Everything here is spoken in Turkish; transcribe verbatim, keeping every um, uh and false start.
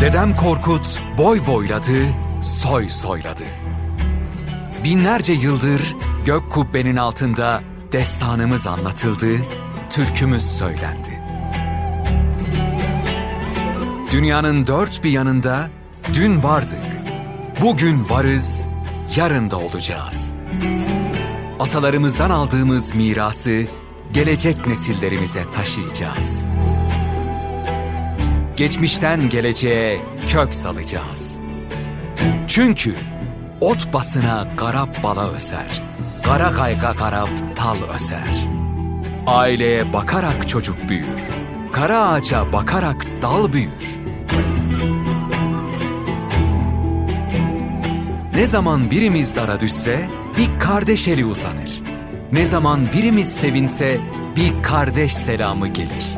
Dedem Korkut boy boyladı, soy soyladı. Binlerce yıldır gök kubbenin altında destanımız anlatıldı, türkümüz söylendi. Dünyanın dört bir yanında dün vardık, bugün varız, yarın da olacağız. Atalarımızdan aldığımız mirası gelecek nesillerimize taşıyacağız. Geçmişten geleceğe kök salacağız. Çünkü ot basına garap bala öser, kara kayga garap tal öser. Aileye bakarak çocuk büyür, kara ağaca bakarak dal büyür. Ne zaman birimiz dara düşse bir kardeş eli uzanır. Ne zaman birimiz sevinse bir kardeş selamı gelir.